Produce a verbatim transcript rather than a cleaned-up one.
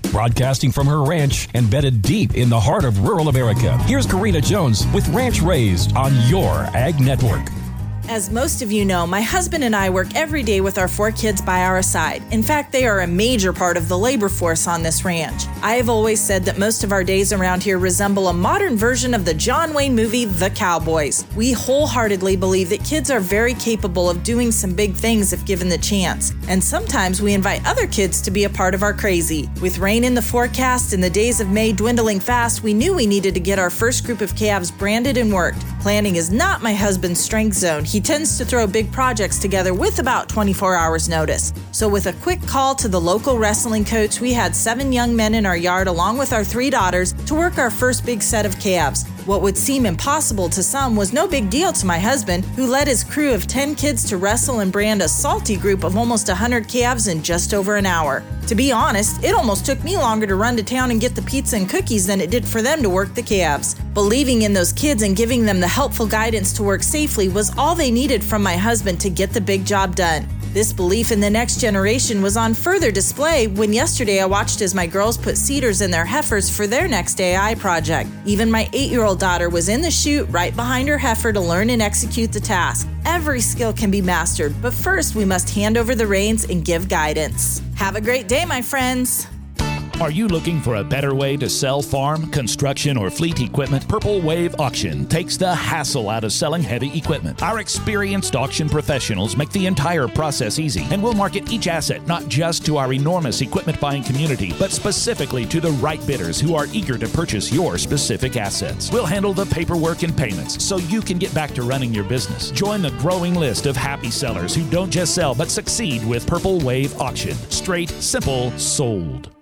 Broadcasting from her ranch embedded deep in the heart of rural America, here's Karina Jones with Ranch Raised on your Ag Network. As most of you know, my husband and I work every day with our four kids by our side. In fact, they are a major part of the labor force on this ranch. I have always said that most of our days around here resemble a modern version of the John Wayne movie, The Cowboys. We wholeheartedly believe that kids are very capable of doing some big things if given the chance. And sometimes we invite other kids to be a part of our crazy. With rain in the forecast and the days of May dwindling fast, we knew we needed to get our first group of calves branded and worked. Planning is not my husband's strength zone. He tends to throw big projects together with about twenty-four hours notice. So with a quick call to the local wrestling coach, we had seven young men in our yard along with our three daughters to work our first big set of calves. What would seem impossible to some was no big deal to my husband, who led his crew of ten kids to wrestle and brand a salty group of almost one hundred calves in just over an hour. To be honest, it almost took me longer to run to town and get the pizza and cookies than it did for them to work the calves. Believing in those kids and giving them the helpful guidance to work safely was all they needed from my husband to get the big job done. This belief in the next generation was on further display when yesterday I watched as my girls put cedars in their heifers for their next A I project. Even my eight-year-old daughter was in the chute right behind her heifer to learn and execute the task. Every skill can be mastered, but first we must hand over the reins and give guidance. Have a great day, my friends. Are you looking for a better way to sell farm, construction, or fleet equipment? Purple Wave Auction takes the hassle out of selling heavy equipment. Our experienced auction professionals make the entire process easy, and will market each asset not just to our enormous equipment buying community, but specifically to the right bidders who are eager to purchase your specific assets. We'll handle the paperwork and payments so you can get back to running your business. Join the growing list of happy sellers who don't just sell but succeed with Purple Wave Auction. Straight, simple, sold.